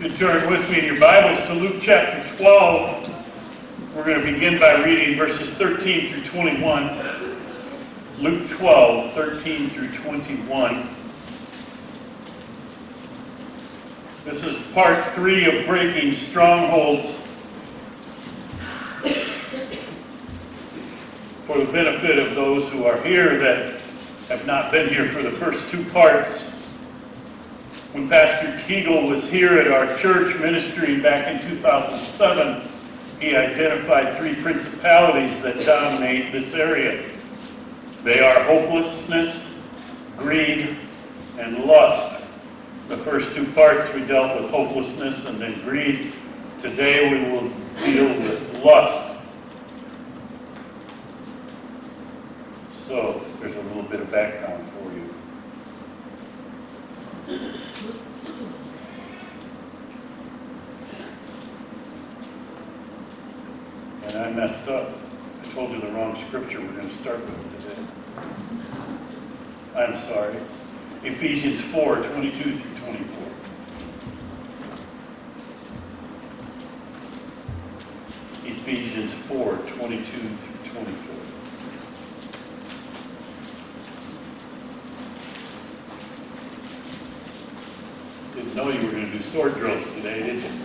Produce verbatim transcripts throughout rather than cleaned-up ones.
You turn with me in your Bibles to Luke chapter twelve. We're going to begin by reading verses thirteen through twenty-one. Luke twelve, thirteen through twenty-one. This is part three of Breaking Strongholds. For the benefit of those who are here that have not been here for the first two parts, when Pastor Keegle was here at our church ministering back in two thousand seven, he identified three principalities that dominate this area. They are hopelessness, greed, and lust. The first two parts we dealt with hopelessness and then greed. Today we will deal with lust. So there's a little bit of background for you. And I messed up. I told you the wrong scripture we're going to start with today. I'm sorry. Ephesians four, twenty-two through twenty-four. Ephesians four, twenty-two through twenty-four. Didn't know you were going to do sword drills today, did you?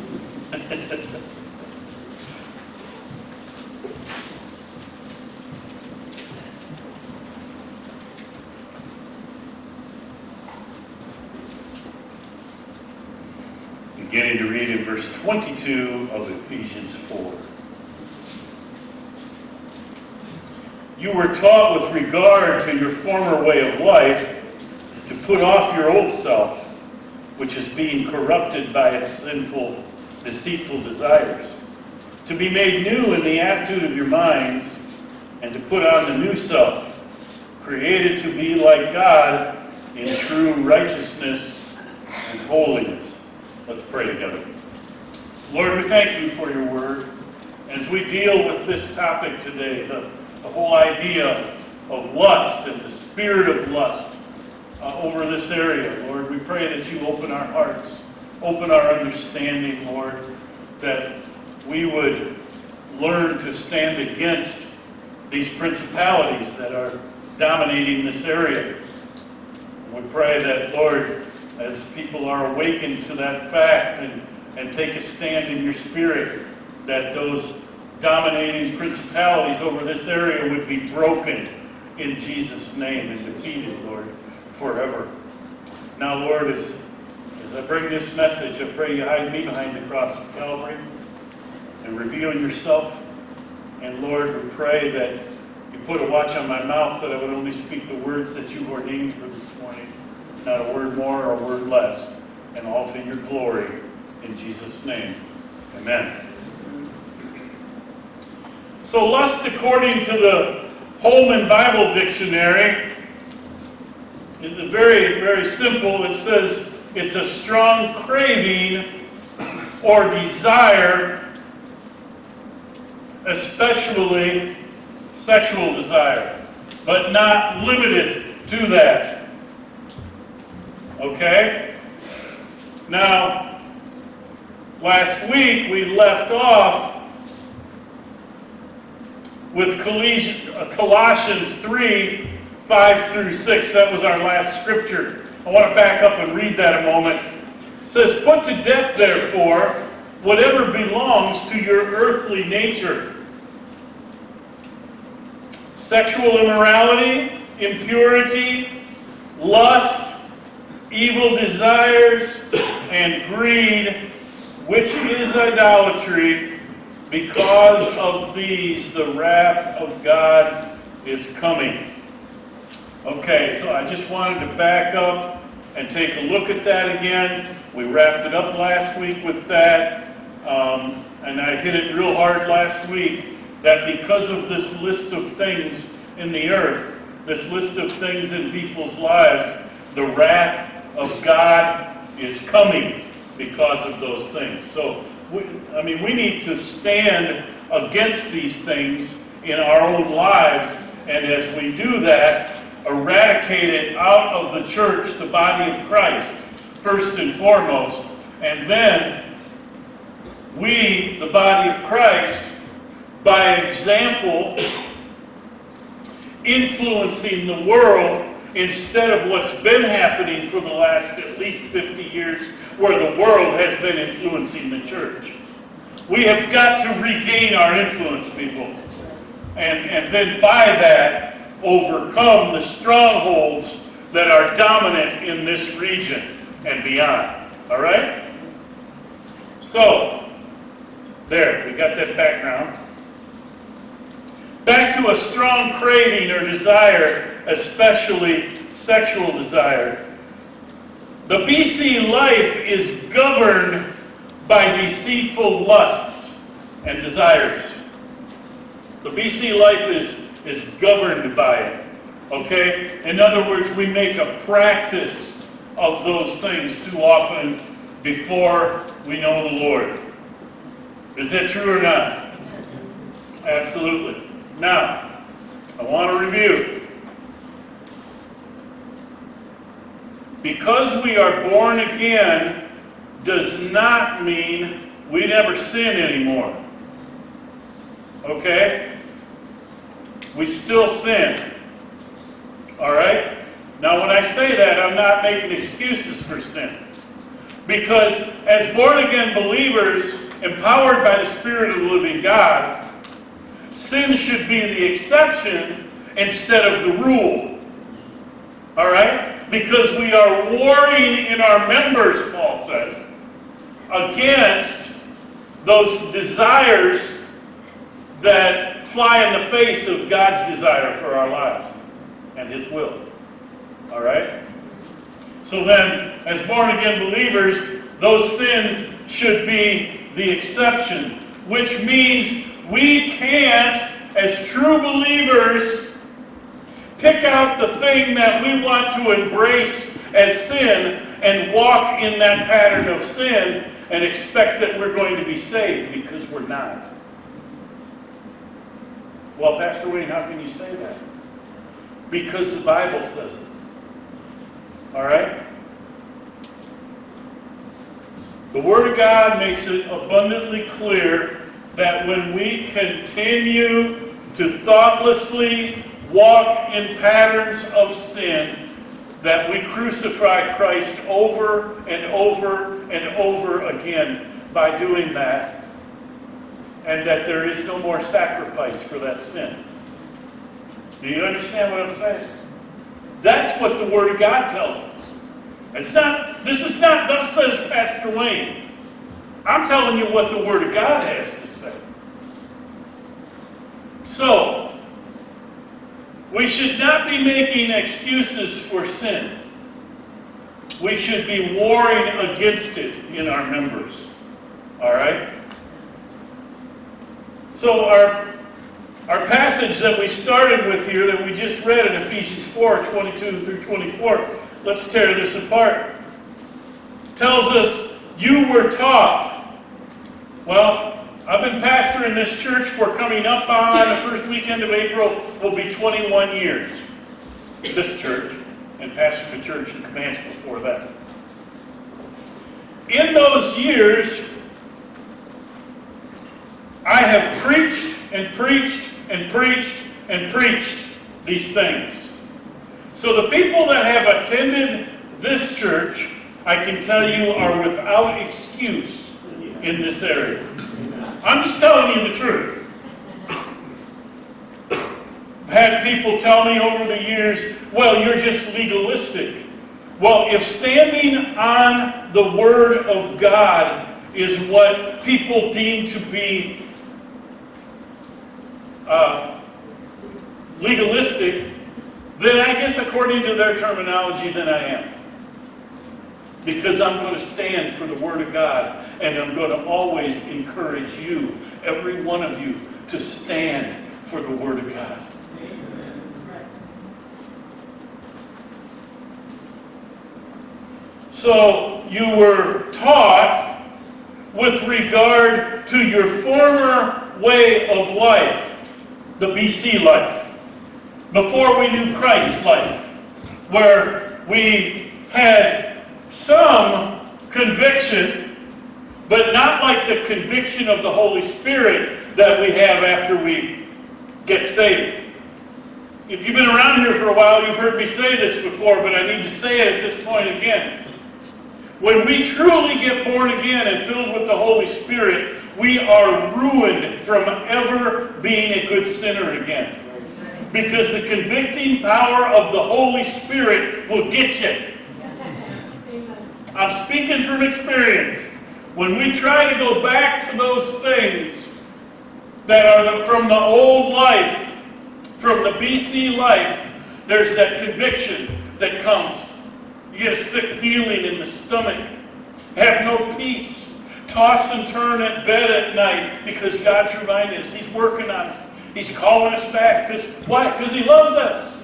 Beginning to read in verse twenty-two of Ephesians four. You were taught with regard to your former way of life to put off your old self, which is being corrupted by its sinful, deceitful desires, to be made new in the attitude of your minds, and to put on the new self, created to be like God in true righteousness and holiness. Let's pray together. Lord, we thank you for your word. As we deal with this topic today, the, the whole idea of lust and the spirit of lust uh, over this area, Lord, we pray that you open our hearts, open our understanding, Lord, that we would learn to stand against these principalities that are dominating this area. We pray that, Lord, as people are awakened to that fact and, and take a stand in your spirit, that those dominating principalities over this area would be broken in Jesus' name and defeated, Lord, forever. Now, Lord, as, as I bring this message, I pray you hide me behind the cross of Calvary and reveal yourself. And Lord, we pray that you put a watch on my mouth, that I would only speak the words that you've ordained for this morning. Not a word more or a word less, and all to your glory. In Jesus' name, amen. So lust, according to the Holman Bible Dictionary, is very, very simple. It says it's a strong craving or desire, especially sexual desire, but not limited to that. Okay? Now, last week we left off with Colossians three, five through six. That was our last scripture. I want to back up and read that a moment. It says, put to death, therefore, whatever belongs to your earthly nature. Sexual immorality, impurity, lust, evil desires, and greed, which is idolatry. Because of these, the wrath of God is coming. Okay, so I just wanted to back up and take a look at that again. We wrapped it up last week with that, um, and I hit it real hard last week, that because of this list of things in the earth, this list of things in people's lives, the wrath of God is coming because of those things. So, we, I mean, we need to stand against these things in our own lives, and as we do that, eradicate it out of the church, the body of Christ, first and foremost, And then we, the body of Christ, by example, influencing the world instead of what's been happening for the last at least fifty years, where the world has been influencing the church. We have got to regain our influence, people. And, and then by that, overcome the strongholds that are dominant in this region and beyond. All right? So, there, we got that background. Back to a strong craving or desire, especially sexual desire. The B C life is governed by deceitful lusts and desires. The B C life is, is governed by it. Okay? In other words, we make a practice of those things too often before we know the Lord. Is that true or not? Absolutely. Now, I want to review. Because we are born again does not mean we never sin anymore. Okay? We still sin. Alright? Now when I say that, I'm not making excuses for sin. Because as born again believers, empowered by the Spirit of the living God, sin should be the exception instead of the rule. Alright? Because we are warring in our members, Paul says, against those desires that fly in the face of God's desire for our lives and His will. Alright? So then, as born-again believers, those sins should be the exception, which means we can't, as true believers, pick out the thing that we want to embrace as sin and walk in that pattern of sin and expect that we're going to be saved, because we're not. Well, Pastor Wayne, how can you say that? Because the Bible says it. All right? The Word of God makes it abundantly clear that when we continue to thoughtlessly walk in patterns of sin, that we crucify Christ over and over and over again by doing that, and that there is no more sacrifice for that sin. Do you understand what I'm saying? That's what the Word of God tells us. It's not, this is not, thus says Pastor Wayne. I'm telling you what the Word of God has to say. So, we should not be making excuses for sin. We should be warring against it in our members. All right? So our, our passage that we started with here, that we just read in Ephesians four, twenty-two through twenty-four, let's tear this apart. Tells us, you were taught. Well, I've been pastoring this church for coming up on the first weekend of April will be twenty-one years. This church, and pastored the church in Comanche before that. In those years, I have preached and preached and preached and preached these things. So the people that have attended this church, I can tell you, are without excuse in this area. I'm just telling you the truth. I've had people tell me over the years, well, you're just legalistic. Well, if standing on the Word of God is what people deem to be uh, legalistic, then I guess according to their terminology, then I am. Because I'm going to stand for the Word of God, and I'm going to always encourage you, every one of you, to stand for the Word of God. So, you were taught with regard to your former way of life, the B C life, before we knew Christ's life, where we had some conviction But not like the conviction of the Holy Spirit that we have after we get saved. If you've been around here for a while, you've heard me say this before, but I need to say it at this point again. When we truly get born again and filled with the Holy Spirit, we are ruined from ever being a good sinner again. Because the convicting power of the Holy Spirit will get you. I'm speaking from experience. When we try to go back to those things that are the, from the old life, from the B C life, there's that conviction that comes. You get a sick feeling in the stomach. Have no peace. Toss and turn at bed at night because God's reminding us. He's working on us. He's calling us back. Because why? Because He loves us.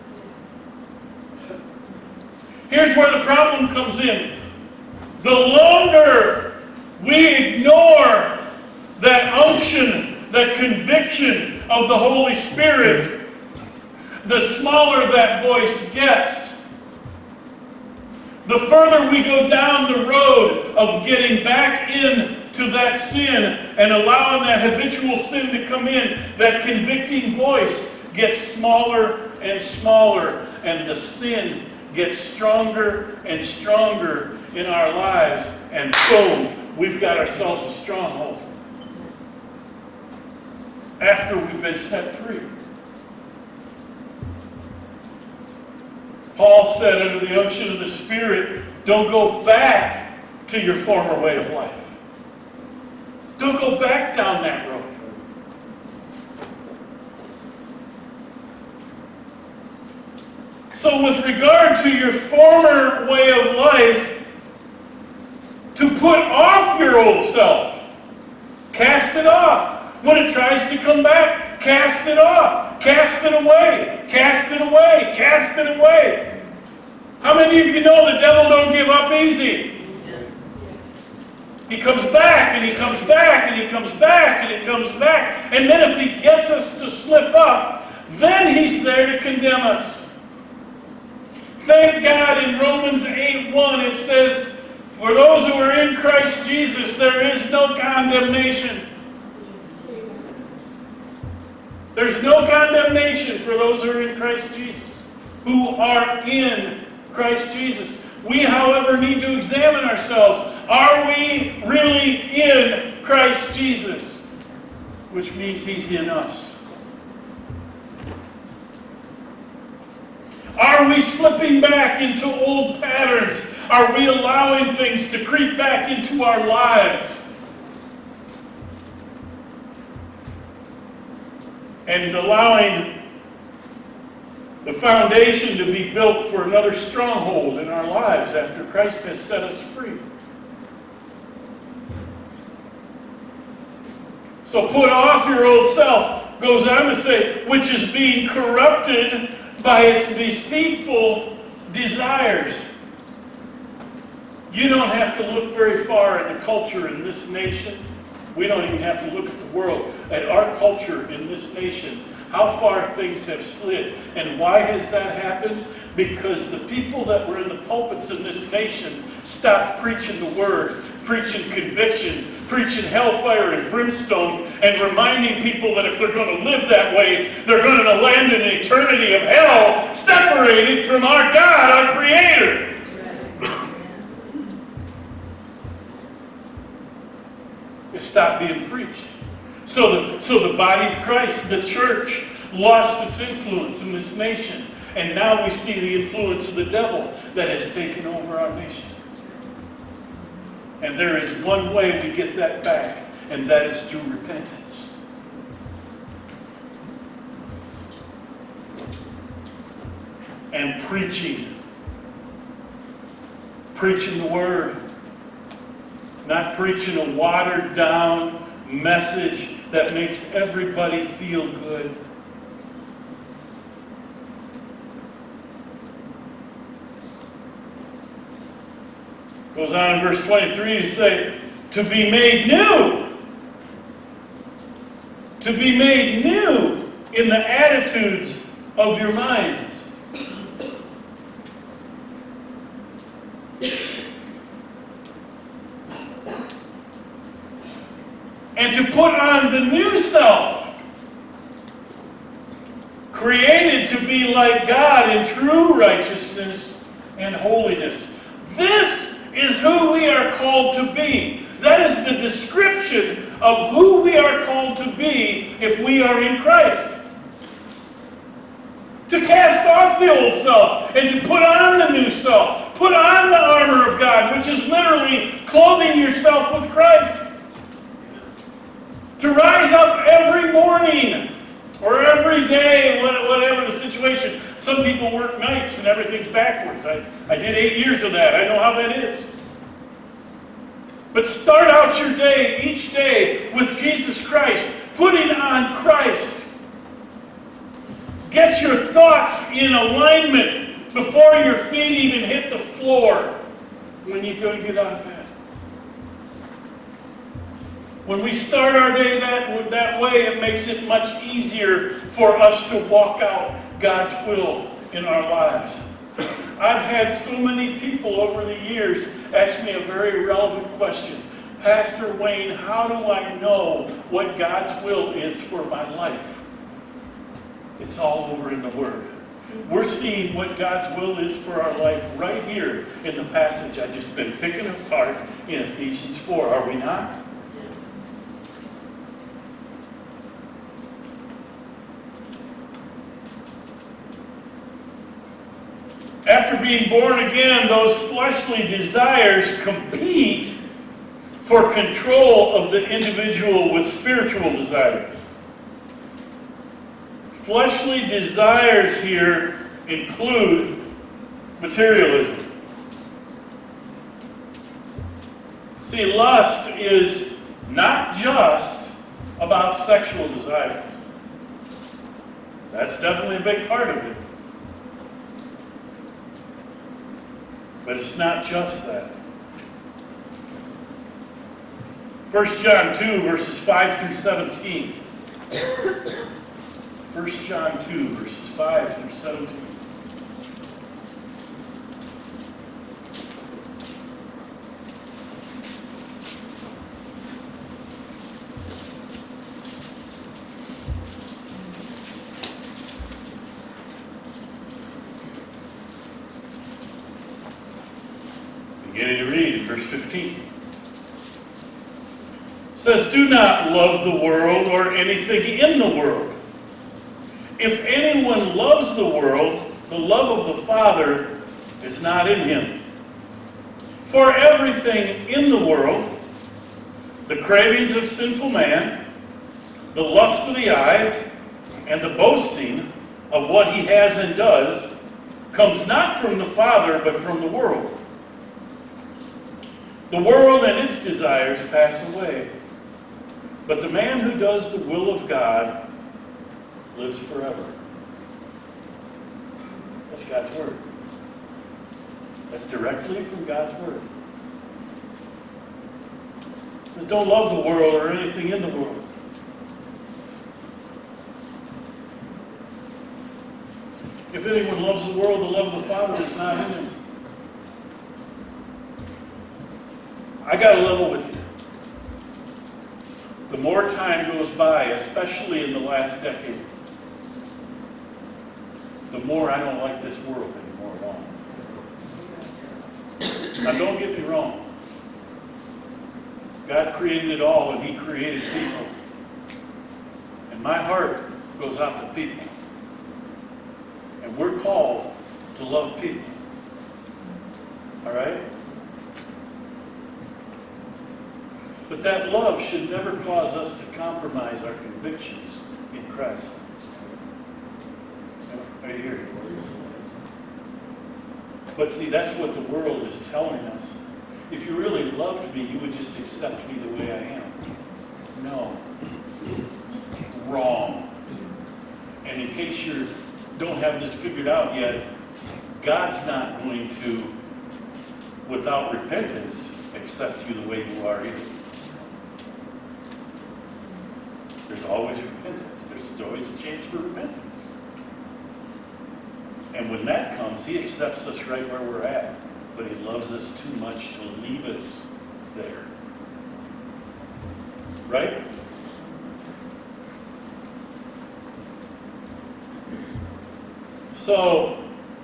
Here's where the problem comes in. The longer we ignore that unction, that conviction of the Holy Spirit, the smaller that voice gets. The further we go down the road of getting back into that sin and allowing that habitual sin to come in, that convicting voice gets smaller and smaller, and the sin gets stronger and stronger in our lives, and boom, we've got ourselves a stronghold. After we've been set free. Paul said under the unction of the Spirit, don't go back to your former way of life. Don't go back down that road. So with regard to your former way of life, to put off your old self. Cast it off. When it tries to come back, cast it off. Cast it away. Cast it away. Cast it away. How many of you know the devil don't give up easy? He comes back, and he comes back, and he comes back, and he comes back. And then if he gets us to slip up, then he's there to condemn us. Thank God in Romans eight one it says, for those who are in Christ Jesus, there is no condemnation. There's no condemnation for those who are in Christ Jesus, who are in Christ Jesus. We, however, need to examine ourselves. Are we really in Christ Jesus? Which means He's in us. Are we slipping back into old patterns? Are we allowing things to creep back into our lives? And allowing the foundation to be built for another stronghold in our lives after Christ has set us free. So put off your old self, goes on to say, which is being corrupted by its deceitful desires. You don't have to look very far in the culture in this nation. We don't even have to look at the world, at our culture in this nation, how far things have slid. And why has that happened? Because the people that were in the pulpits in this nation stopped preaching the Word, preaching conviction, preaching hellfire and brimstone, and reminding people that if they're going to live that way, they're going to land in an eternity of hell, separated from our God, our Creator. It stopped being preached. So the, so the body of Christ, the church, lost its influence in this nation. And now we see the influence of the devil that has taken over our nation. And there is one way we get that back, and that is through repentance. And preaching. Preaching the Word. Not preaching a watered down message that makes everybody feel good. Goes on in verse twenty-three to say, to be made new. To be made new in the attitudes of your minds. and to put on the new self, created to be like God in true righteousness and holiness. This is who we are called to be. That is the description of who we are called to be if we are in Christ. To cast off the old self and to put on the new self. Put on the armor of God, which is literally clothing yourself with Christ. To rise up every morning or every day, whatever the situation. Some people work nights and everything's backwards. I, I did eight years of that. I know how that is. But start out your day, each day, with Jesus Christ, putting on Christ. Get your thoughts in alignment before your feet even hit the floor when you go get out of bed. When we start our day that, that way, it makes it much easier for us to walk out God's will in our lives. I've had so many people over the years ask me a very relevant question. Pastor Wayne, how do I know what God's will is for my life? It's all over in the Word. We're seeing what God's will is for our life right here in the passage I've just been picking apart in Ephesians four. Are we not? After being born again, those fleshly desires compete for control of the individual with spiritual desires. Fleshly desires here include materialism. See, lust is not just about sexual desires. That's definitely a big part of it. But it's not just that. First John two, verses five through seventeen. First John two, verses five through seventeen. Beginning to read in verse fifteen. It says, "Do not love the world or anything in the world. If anyone loves the world, the love of the Father is not in him. For everything in the world, the cravings of sinful man, the lust of the eyes, and the boasting of what he has and does, comes not from the Father, but from the world. The world and its desires pass away, but the man who does the will of God lives forever." That's God's Word. That's directly from God's Word. But don't love the world or anything in the world. If anyone loves the world, the love of the Father is not in him. I got to level with you. The more time goes by, especially in the last decade, the more I don't like this world anymore at all. Now, don't get me wrong. God created it all, and He created people. And my heart goes out to people. And we're called to love people. All right? But that love should never cause us to compromise our convictions in Christ. Are you here? But see, that's what the world is telling us. If you really loved me, you would just accept me the way I am. No. Wrong. And in case you don't have this figured out yet, God's not going to, without repentance, accept you the way you are either. There's always repentance. There's always a chance for repentance. And when that comes, He accepts us right where we're at. But He loves us too much to leave us there. right? So,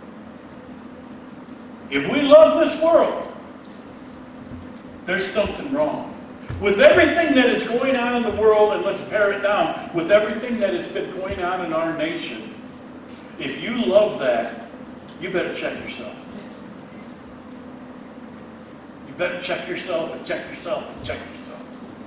if we love this world, there's something wrong. With everything that is going on in the world, and let's pare it down, with everything that has been going on in our nation, if you love that, you better check yourself. You better check yourself and check yourself and check yourself.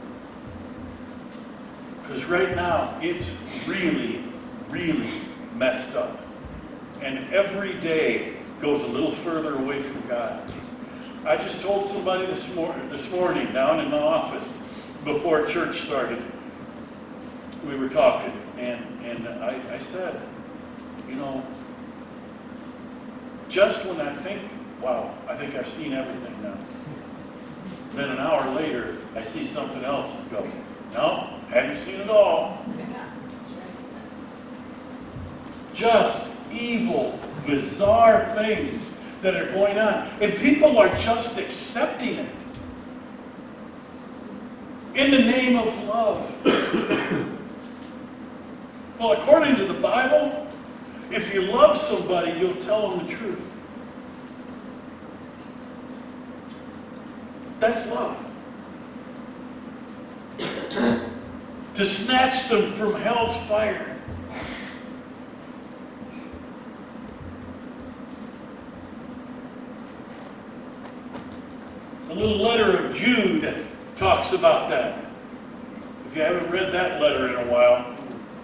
Because right now, it's really, really messed up. And every day goes a little further away from God. I just told somebody this, mor- this morning down in the office before church started. We were talking, and, and I, I said, you know, just when I think, wow, I think I've seen everything now. Then an hour later, I see something else and go, no, hadn't seen it all. Just evil, bizarre things that are going on. And people are just accepting it. In the name of love. Well, according to the Bible, if you love somebody, you'll tell them the truth. That's love. To snatch them from hell's fire. The little letter of Jude talks about that. If you haven't read that letter in a while,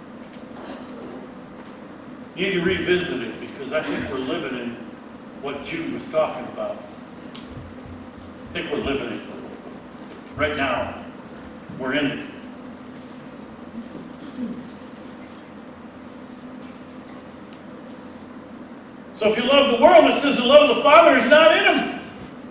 you need to revisit it, because I think we're living in what Jude was talking about. I think we're living it. Right now, we're in it. So if you love the world, it says the love of the Father is not in him.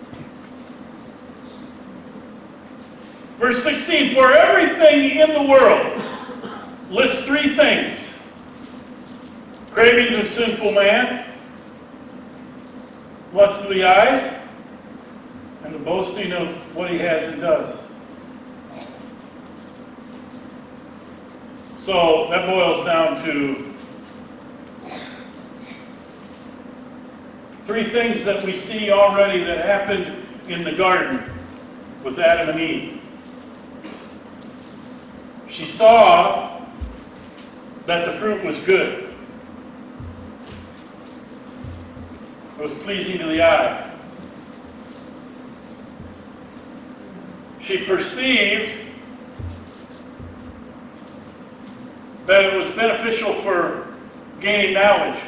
Verse sixteen, for everything in the world lists three things. Cravings of sinful man, lust of the eyes, and the boasting of what he has and does. So that boils down to three things that we see already that happened in the garden with Adam and Eve. She saw that the fruit was good. It was pleasing to the eye. She perceived that it was beneficial for gaining knowledge.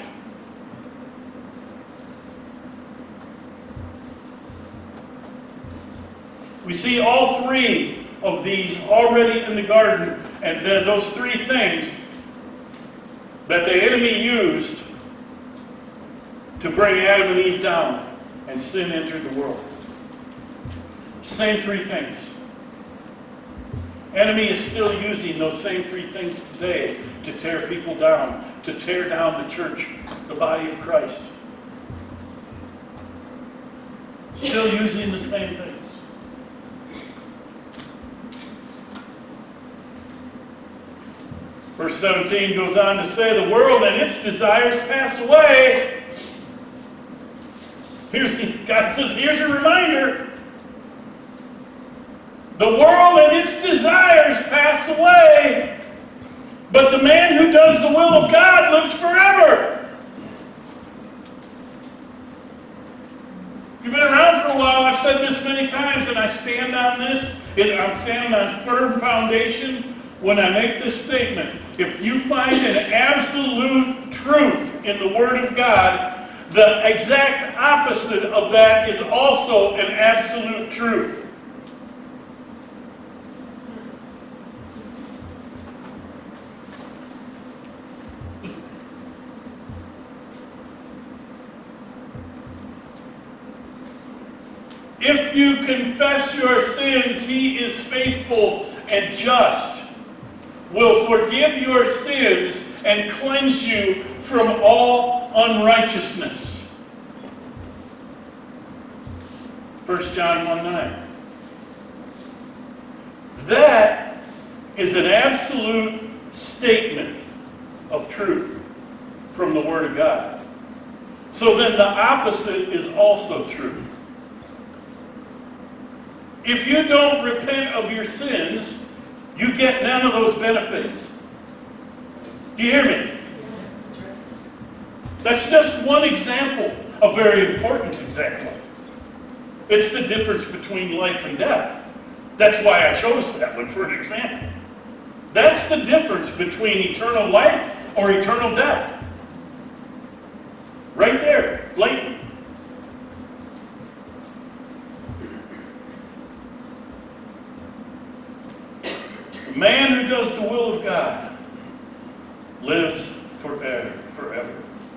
We see all three of these already in the garden, and then those three things that the enemy used to bring Adam and Eve down, and sin entered the world. Same three things. Enemy is still using those same three things today to tear people down, to tear down the church, the body of Christ. Still using the same things. Verse seventeen goes on to say, the world and its desires pass away. Here's, God says, here's a reminder. The world and its desires pass away, but the man who does the will of God lives forever. If you've been around for a while, I've said this many times, and I stand on this. I'm standing on firm foundation when I make this statement. If you find an absolute truth in the Word of God, the exact opposite of that is also an absolute truth. If you confess your sins, He is faithful and just, will forgive your sins and cleanse you from all unrighteousness. First John one nine. That is an absolute statement of truth from the Word of God. So then the opposite is also true. If you don't repent of your sins, you get none of those benefits. Do you hear me? That's just one example, a very important example. It's the difference between life and death. That's why I chose that one for an example. That's the difference between eternal life or eternal death. Right there, blatant. The man who does the will of God lives forever. forever.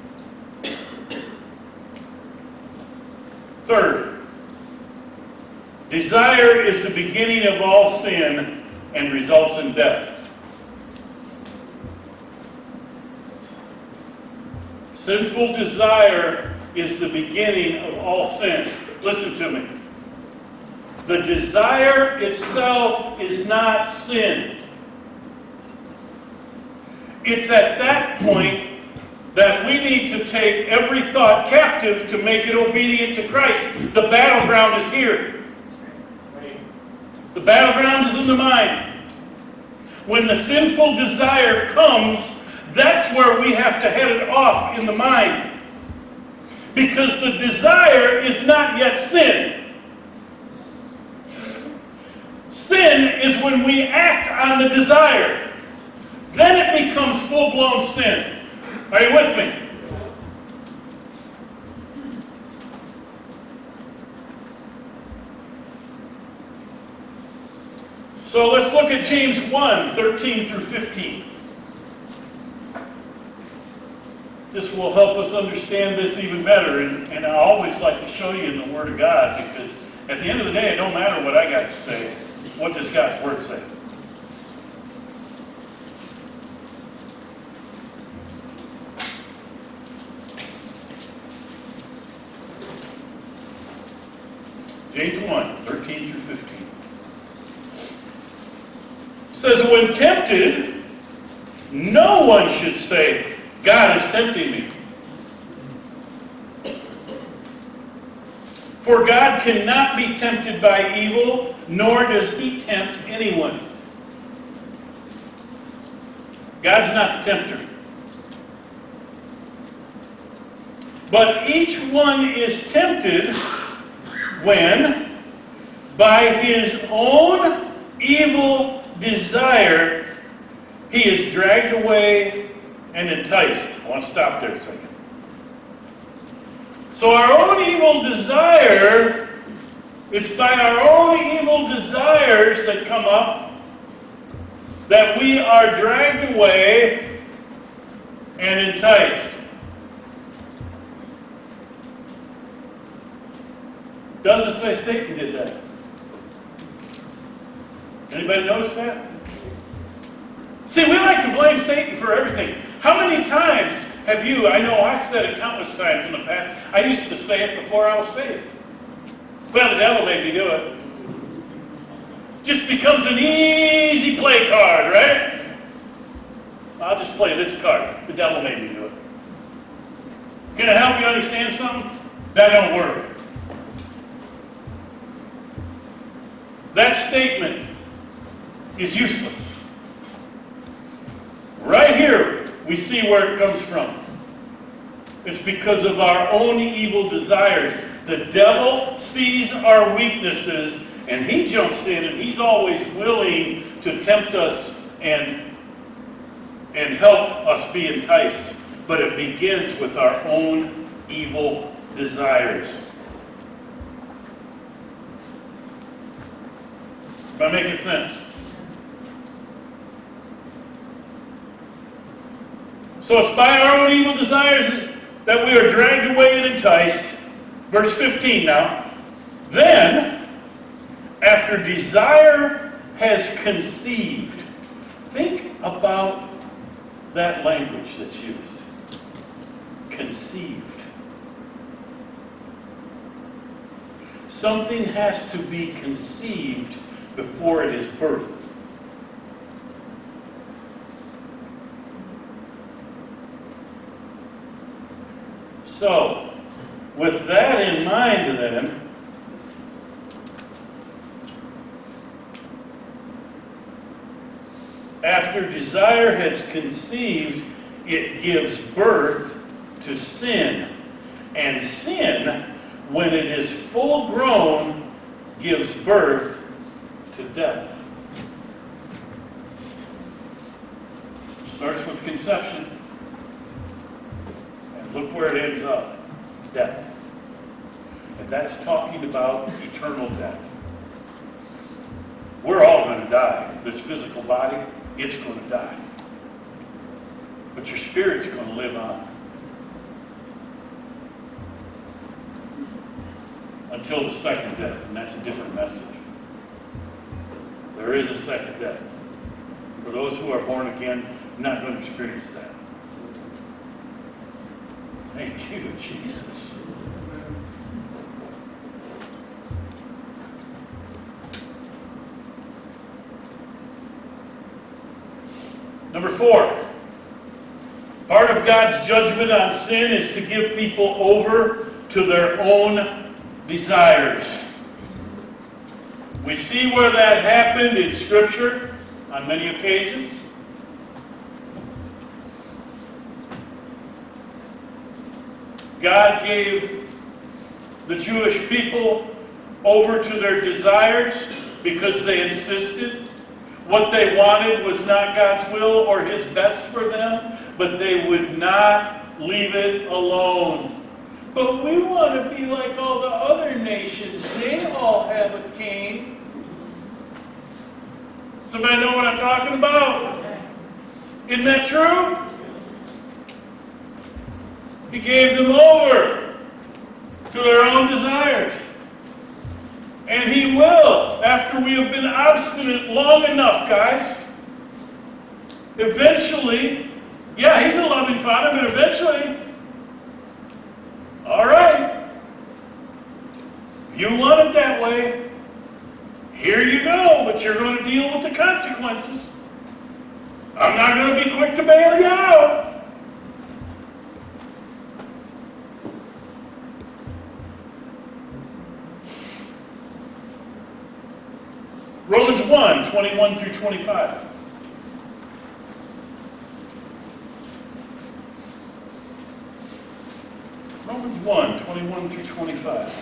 Third, desire is the beginning of all sin and results in death. Sinful desire is the beginning of all sin. Listen to me. The desire itself is not sin. It's at that point that we need to take every thought captive to make it obedient to Christ. The battleground is here. The battleground is in the mind. When the sinful desire comes, that's where we have to head it off in the mind. Because the desire is not yet sin. Sin is when we act on the desire. Then it becomes full-blown sin. Are you with me? So let's look at James one, thirteen through fifteen. This will help us understand this even better. And, and I always like to show you in the Word of God, because at the end of the day, it don't matter what I got to say. What does God's Word say? James one, thirteen through fifteen. It says, when tempted, no one should say, God is tempting me. For God cannot be tempted by evil, nor does he tempt anyone. God's not the tempter. But each one is tempted when, by his own evil desire, he is dragged away and enticed. I want to stop there a second. So our own evil desire, it's by our own evil desires that come up that we are dragged away and enticed. Doesn't say Satan did that. Anybody notice that? See, we like to blame Satan for everything. How many times have you, I know I've said it countless times in the past, I used to say it before I was saved. Well, the devil made me do it. Just becomes an easy play card, right? I'll just play this card. The devil made me do it. Can it help you understand something? That don't work. That statement is useless. Right here, we see where it comes from. It's because of our own evil desires. The devil sees our weaknesses, and he jumps in, and he's always willing to tempt us and, and help us be enticed. But it begins with our own evil desires. Am I making sense? So it's by our own evil desires that we are dragged away and enticed. Verse fifteen now. Then, after desire has conceived, think about that language that's used. Conceived. Something has to be conceived before it is birthed. So, with that in mind then, after desire has conceived, it gives birth to sin. And sin, when it is full grown, gives birth to death. Starts with conception. And look where it ends up. Death. And that's talking about eternal death. We're all going to die. This physical body, it's going to die. But your spirit's going to live on. Until the second death, and that's a different message. There is a second death. For those who are born again, not going to experience that. Thank you, Jesus. Number four. Part of God's judgment on sin is to give people over to their own desires. We see where that happened in Scripture on many occasions. God gave the Jewish people over to their desires because they insisted. What they wanted was not God's will or His best for them, but they would not leave it alone. But we want to be like all the other nations. They all have a king. Somebody know what I'm talking about? Isn't that true? He gave them over to their own desires. And He will, after we have been obstinate long enough, guys. Eventually, yeah, He's a loving Father, but eventually, all right, you want it that way, here you go, but you're going to deal with the consequences. I'm not going to be quick to bail you out. Romans one, twenty-one through twenty-five. Romans one, twenty-one through twenty-five.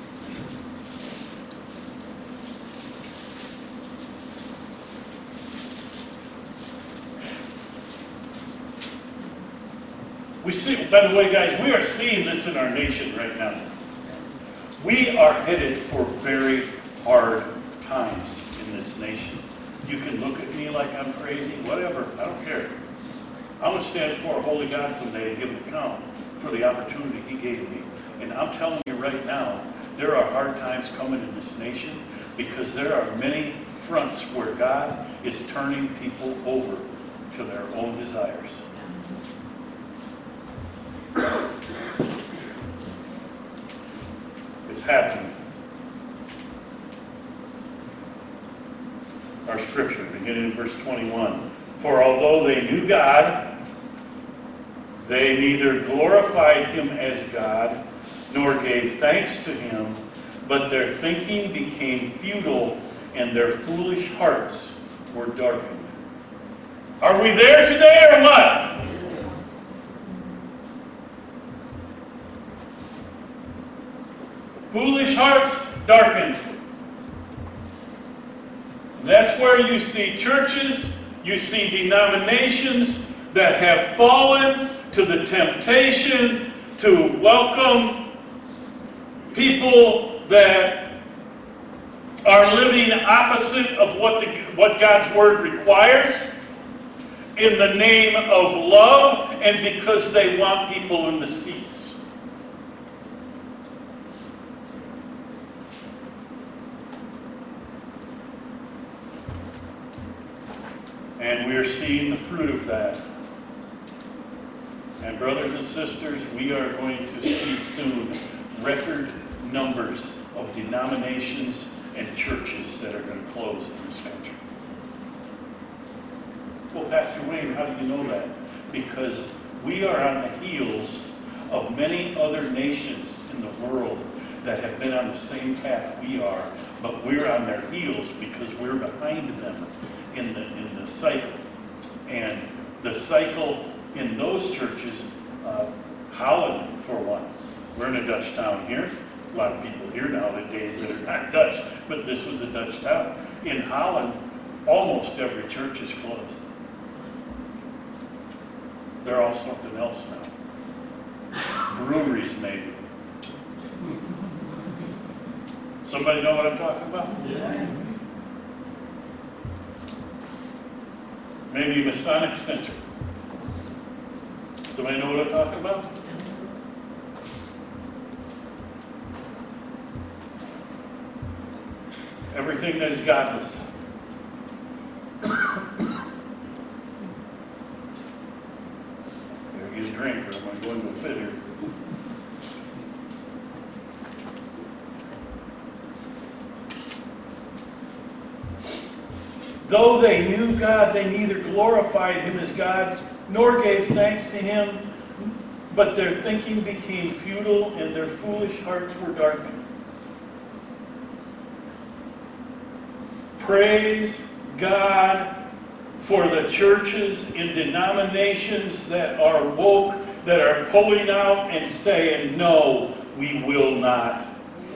We see, by the way, guys, we are seeing this in our nation right now. We are headed for very hard times in this nation. You can look at me like I'm crazy, whatever, I don't care. I'm going to stand before a holy God someday and give an account for the opportunity He gave me. And I'm telling you right now, there are hard times coming in this nation because there are many fronts where God is turning people over to their own desires. It's happening. Our scripture, beginning in verse twenty-one. For although they knew God, they neither glorified Him as God, nor gave thanks to Him, but their thinking became futile, and their foolish hearts were darkened. Are we there today or what? Foolish hearts darkened. That's where you see churches, you see denominations that have fallen to the temptation to welcome people that are living opposite of what, the, what God's Word requires in the name of love and because they want people in the seats. And we are seeing the fruit of that. And brothers and sisters, we are going to see soon record numbers of denominations and churches that are going to close in this country. Well, Pastor Wayne, how do you know that? Because we are on the heels of many other nations in the world that have been on the same path we are, but we're on their heels because we're behind them in the in the cycle. And the cycle in those churches, uh, Holland for one. We're in a Dutch town here. A lot of people here nowadays that are not Dutch, but this was a Dutch town. In Holland, almost every church is closed. They're all something else now. Breweries, maybe. Somebody know what I'm talking about? Yeah. Maybe a Masonic Center. Somebody know what I'm talking about? Everything that is godless. There he is, drink, or am I going to a fit here? Though they knew God, they neither glorified him as God nor gave thanks to him, but their thinking became futile and their foolish hearts were darkened. Praise God for the churches in denominations that are woke, that are pulling out and saying, no, we will not.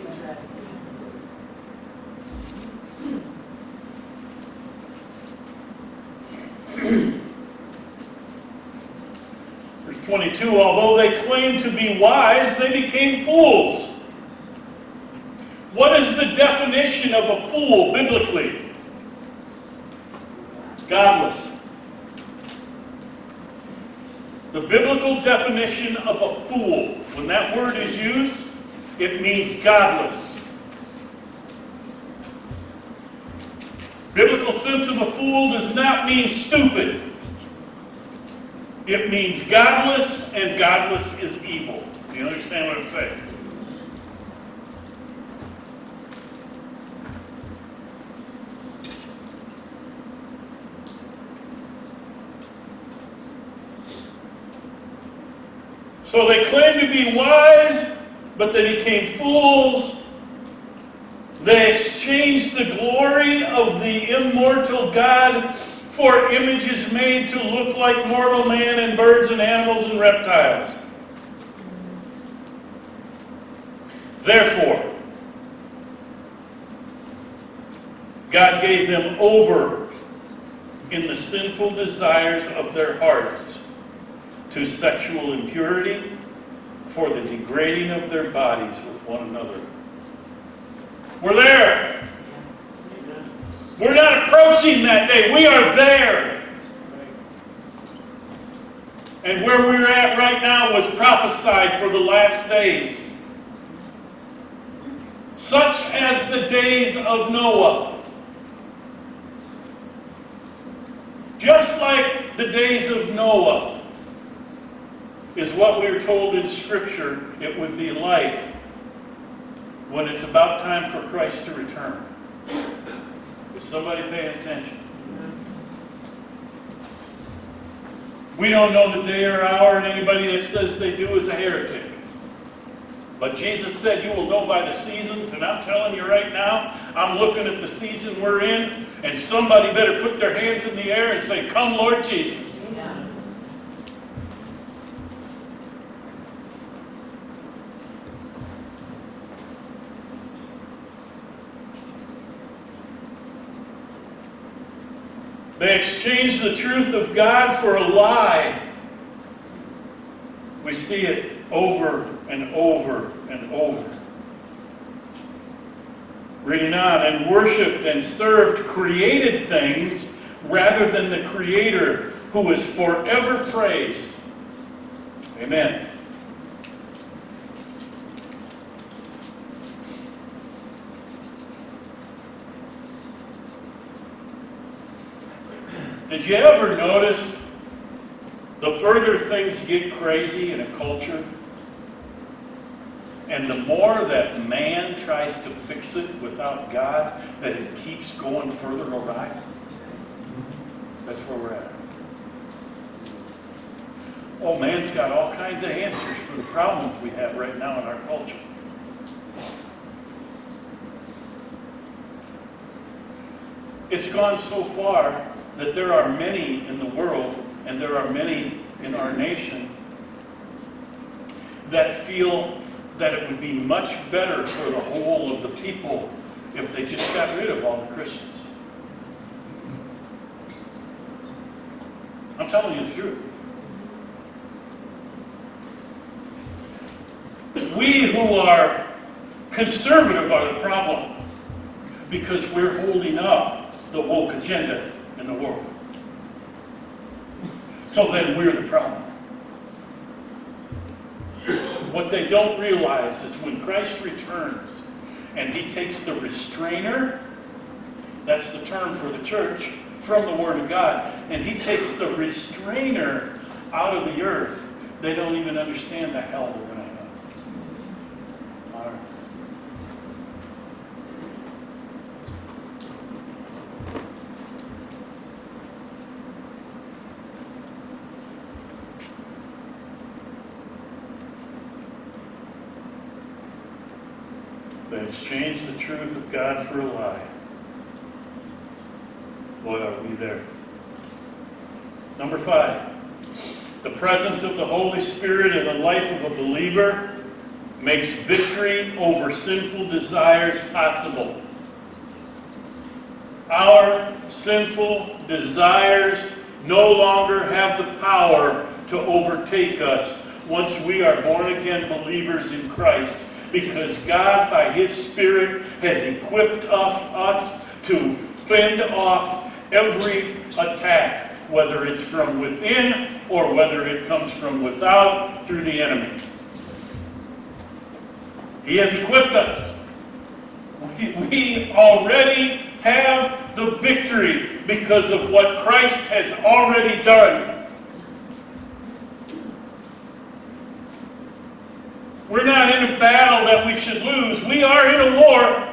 Verse twenty-two, although they claimed to be wise, they became fools. What is the definition of a fool biblically? Godless. The biblical definition of a fool, when that word is used, it means godless. Biblical sense of a fool does not mean stupid. It means godless, and godless is evil. Do you understand what I'm saying? So they claimed to be wise, but they became fools. They exchanged the glory of the immortal God for images made to look like mortal man and birds and animals and reptiles. Therefore, God gave them over in the sinful desires of their hearts to sexual impurity, for the degrading of their bodies with one another. We're there. We're not approaching that day. We are there. And where we're at right now was prophesied for the last days. Such as the days of Noah. Just like the days of Noah is what we're told in Scripture it would be like when it's about time for Christ to return. Is somebody paying attention? We don't know the day or hour, and anybody that says they do is a heretic. But Jesus said you will know by the seasons, and I'm telling you right now, I'm looking at the season we're in, and somebody better put their hands in the air and say, "Come, Lord Jesus." They exchanged the truth of God for a lie. We see it over and over and over. Reading on, and worshipped and served created things rather than the Creator, who is forever praised. Amen. Did you ever notice the further things get crazy in a culture, and the more that man tries to fix it without God, that it keeps going further awry? That's where we're at. Oh, man's got all kinds of answers for the problems we have right now in our culture. It's gone so far that there are many in the world, and there are many in our nation, that feel that it would be much better for the whole of the people if they just got rid of all the Christians. I'm telling you the truth. We who are conservative are the problem because we're holding up the woke agenda in the world. So then we're the problem. What they don't realize is when Christ returns and he takes the restrainer, that's the term for the church, from the Word of God, and he takes the restrainer out of the earth, they don't even understand the hell they're going to have on earth. They exchanged the truth of God for a lie. Boy, are we there. Number five, the presence of the Holy Spirit in the life of a believer makes victory over sinful desires possible. Our sinful desires no longer have the power to overtake us once we are born again believers in Christ, because God, by His Spirit, has equipped us to fend off every attack, whether it's from within or whether it comes from without through the enemy. He has equipped us. We, we already have the victory because of what Christ has already done. We're not in a battle that we should lose. We are in a war.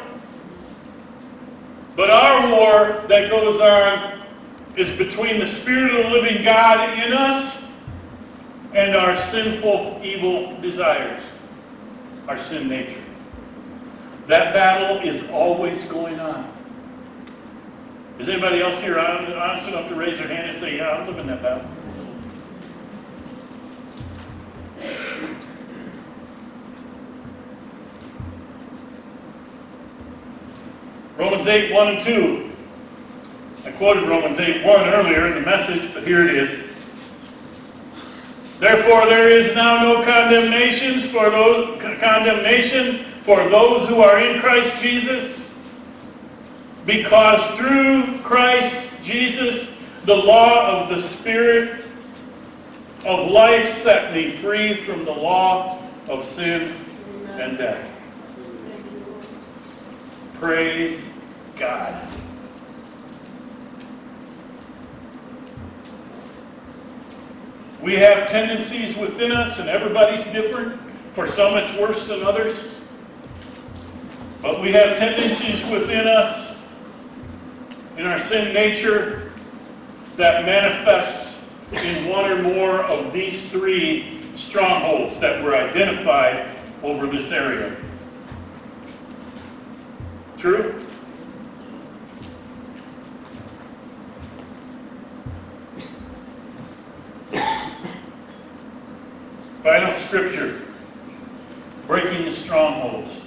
But our war that goes on is between the Spirit of the living God in us and our sinful, evil desires, our sin nature. That battle is always going on. Is anybody else here honest enough to raise their hand and say, yeah, I'm living that battle? Romans eight, one and two. I quoted Romans eight, one earlier in the message, but here it is. Therefore there is now no condemnation for those, condemnation for those who are in Christ Jesus, because through Christ Jesus the law of the Spirit of life set me free from the law of sin and death. Praise God. We have tendencies within us, and everybody's different. For some it's worse than others. But we have tendencies within us, in our sin nature, that manifests in one or more of these three strongholds that were identified over this area. True? Final scripture. Breaking the strongholds.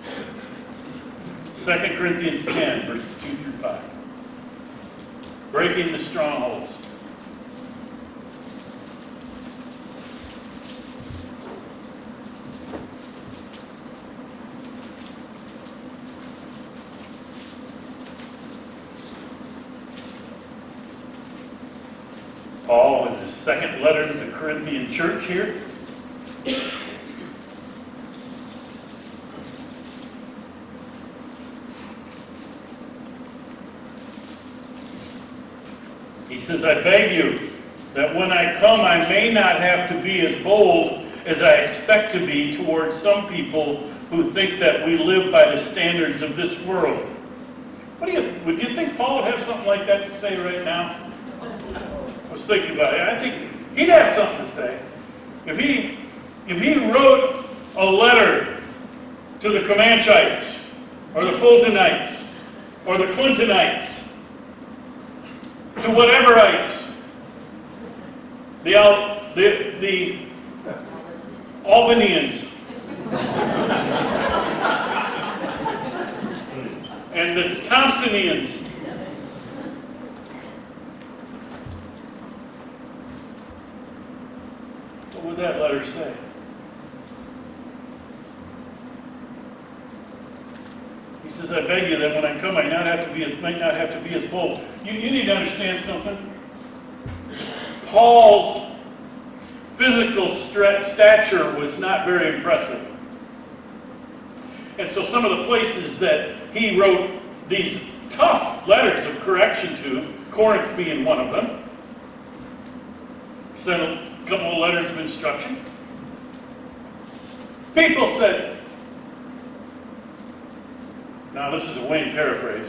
Second Corinthians ten, verses two through five. Breaking the strongholds. Paul, in his second letter to the Corinthian church here, he says, I beg you that when I come I may not have to be as bold as I expect to be towards some people who think that we live by the standards of this world. What do you, would you think Paul would have something like that to say right now? I was thinking about it. I think he'd have something to say. If he, if he wrote a letter to the Comanchites, or the Fultonites, or the Clintonites, to whateverites, the, Al, the, the Albanians, and the Thompsonians, what would that letter say? He says, I beg you that when I come, I not have to be, might not have to be as bold. You, you need to understand something. Paul's physical stature was not very impressive. And so some of the places that he wrote these tough letters of correction to, Corinth being one of them, sent a couple of letters of instruction. People said, now this is a Wayne paraphrase,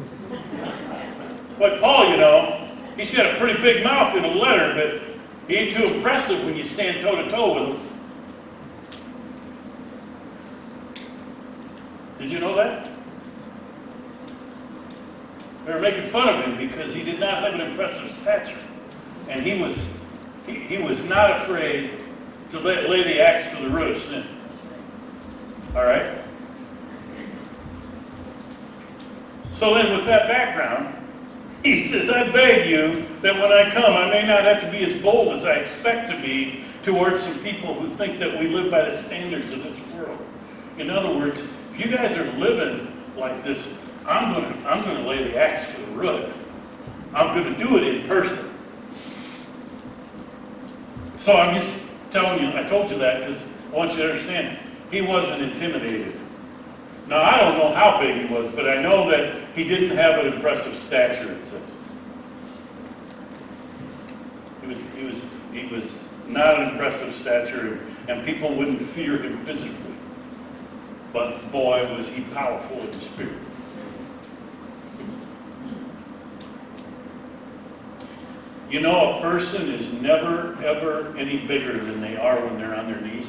but Paul, you know, he's got a pretty big mouth in a letter, but he ain't too impressive when you stand toe-to-toe with him. Did you know that? They were making fun of him because he did not have an impressive stature. And he was he, he was not afraid to lay, lay the axe to the root of sin. All right? So then with that background, he says, I beg you that when I come, I may not have to be as bold as I expect to be towards some people who think that we live by the standards of this world. In other words, if you guys are living like this, I'm going to I'm going to lay the axe to the root. I'm going to do it in person. So I'm just telling you, I told you that because I want you to understand, he wasn't intimidated. Now, I don't know how big he was, but I know that he didn't have an impressive stature, it says. He was, he was, he was not an impressive stature, and people wouldn't fear him physically. But boy, was he powerful in the spirit. You know, a person is never, ever any bigger than they are when they're on their knees.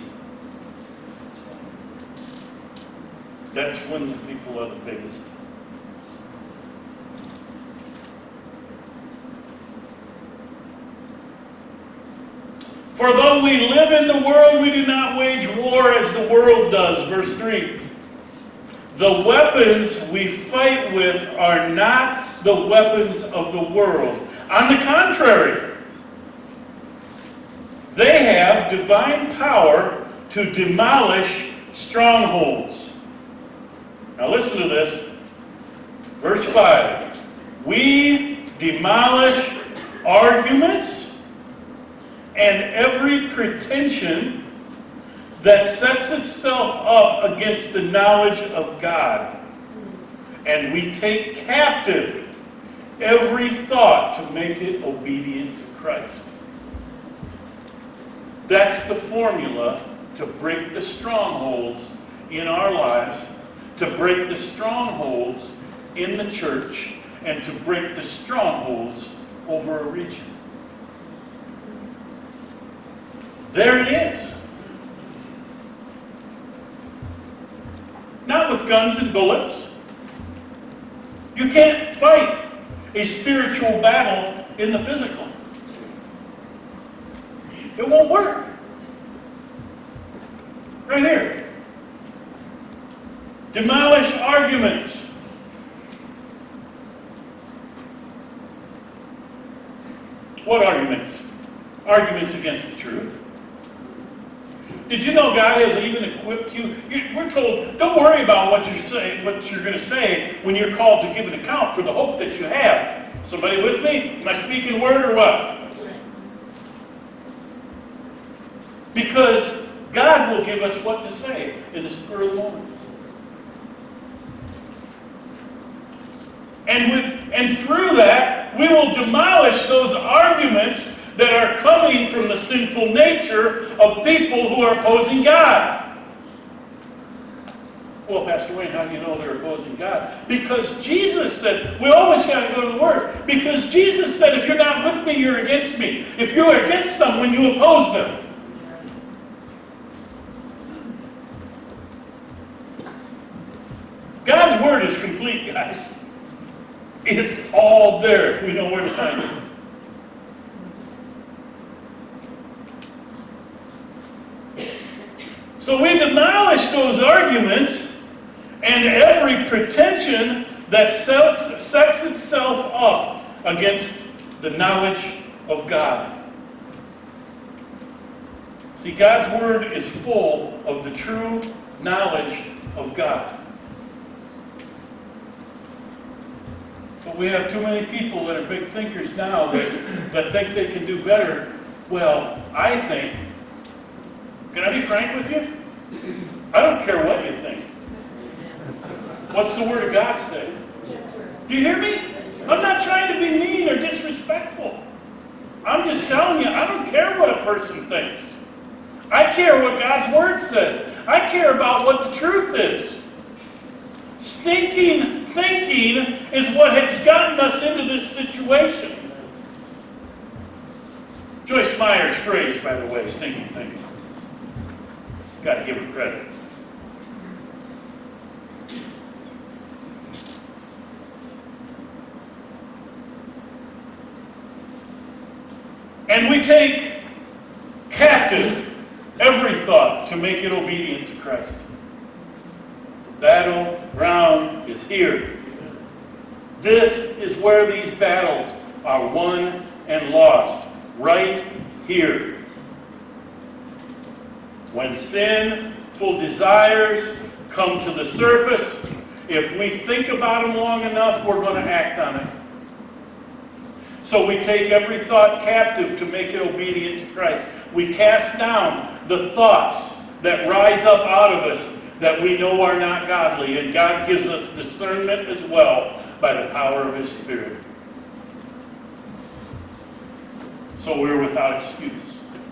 That's when the people are the biggest. For though we live in the world, we do not wage war as the world does. Verse three. The weapons we fight with are not the weapons of the world. On the contrary, they have divine power to demolish strongholds. Now listen to this. Verse five. We demolish arguments and every pretension that sets itself up against the knowledge of God. And we take captive every thought to make it obedient to Christ. That's the formula to break the strongholds in our lives, to break the strongholds in the church, and to break the strongholds over a region. There it is. Not with guns and bullets. You can't fight a spiritual battle in the physical. It won't work. Right here. Demolish arguments. What arguments? Arguments against the truth. Did you know God has even equipped you? We're told, don't worry about what you're saying, what you're going to say when you're called to give an account for the hope that you have. Somebody with me? Am I speaking word or what? Because God will give us what to say in the spur of the moment. And with and through that, we will demolish those arguments that are coming from the sinful nature of people who are opposing God. Well, Pastor Wayne, how do you know they're opposing God? Because Jesus said, we always got to go to the Word. Because Jesus said, if you're not with me, you're against me. If you're against someone, you oppose them. God's Word is complete, guys. It's all there if we know where to find it. So we demolish those arguments and every pretension that sets, sets itself up against the knowledge of God. See, God's Word is full of the true knowledge of God. But we have too many people that are big thinkers now that, that think they can do better. Well, I think, can I be frank with you? I don't care what you think. What's the Word of God say? Do you hear me? I'm not trying to be mean or disrespectful. I'm just telling you, I don't care what a person thinks. I care what God's Word says. I care about what the truth is. Stinking thinking is what has gotten us into this situation. Joyce Meyer's phrase, by the way, stinking thinking. Got to give her credit. And we take captive every thought to make it obedient to Christ. The battleground is here. This is where these battles are won and lost. Right here. When sinful desires come to the surface, if we think about them long enough, we're going to act on it. So we take every thought captive to make it obedient to Christ. We cast down the thoughts that rise up out of us that we know are not godly. And God gives us discernment as well by the power of His Spirit. So we're without excuse.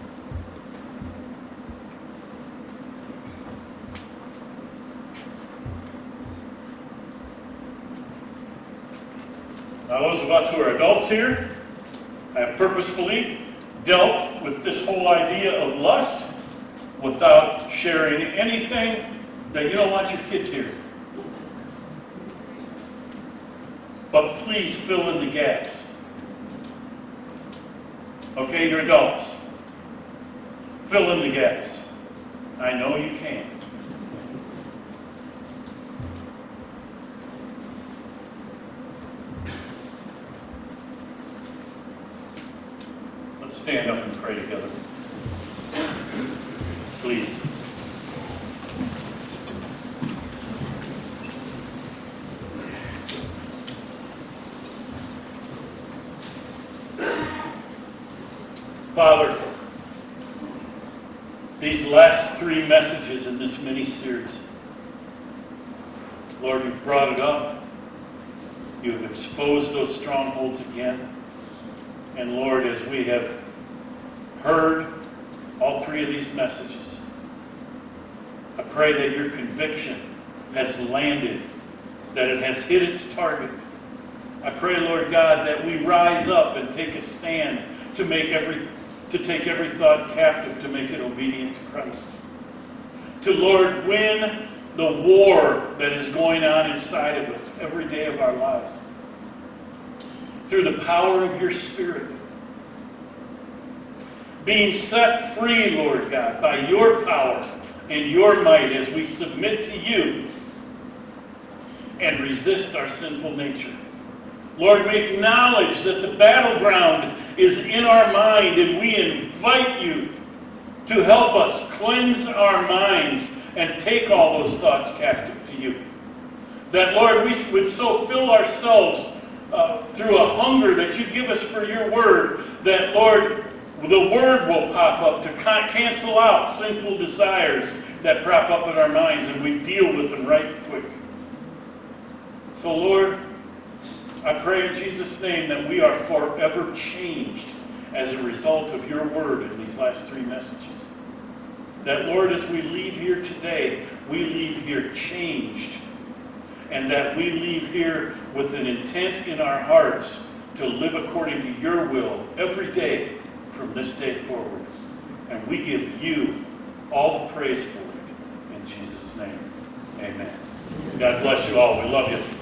Now, those of us who are adults here have purposefully dealt with this whole idea of lust without sharing anything that you don't want your kids hearing. But please fill in the gaps. Okay, you're adults. Fill in the gaps. I know you can. Let's stand up and pray together. Please. Father, these last three messages in this mini-series, Lord, you've brought it up. You've exposed those strongholds again. And Lord, as we have heard all three of these messages, I pray that your conviction has landed, that it has hit its target. I pray, Lord God, that we rise up and take a stand to make every to take every thought captive, to make it obedient to Christ. To, Lord, win the war that is going on inside of us every day of our lives. Through the power of your Spirit. Being set free, Lord God, by your power and your might as we submit to you and resist our sinful nature. Lord, we acknowledge that the battleground is in our mind, and we invite you to help us cleanse our minds and take all those thoughts captive to you. That, Lord, we would so fill ourselves uh, through a hunger that you give us for your word, that, Lord, the word will pop up to cancel out sinful desires that prop up in our minds, and we deal with them right quick. So, Lord, I pray in Jesus' name that we are forever changed as a result of your word in these last three messages. That, Lord, as we leave here today, we leave here changed. And that we leave here with an intent in our hearts to live according to your will every day from this day forward. And we give you all the praise for it. In Jesus' name, amen. God bless you all. We love you.